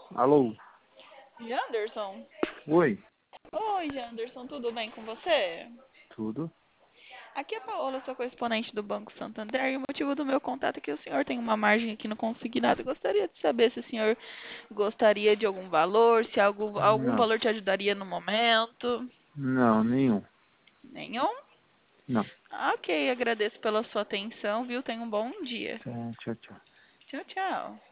Alô? Janderson? Oi? Oi, Janderson, tudo bem com você? Tudo? Aqui é a Paola, sua correspondente do Banco Santander, e o motivo do meu contato é que o senhor tem uma margem aqui no consignado. Eu gostaria de saber se o senhor gostaria de algum valor, se algum Não. valor te ajudaria no momento. Não, nenhum. Nenhum? Não. Ok, agradeço pela sua atenção, viu? Tenha um bom dia. Tá, tchau, tchau. Tchau, tchau.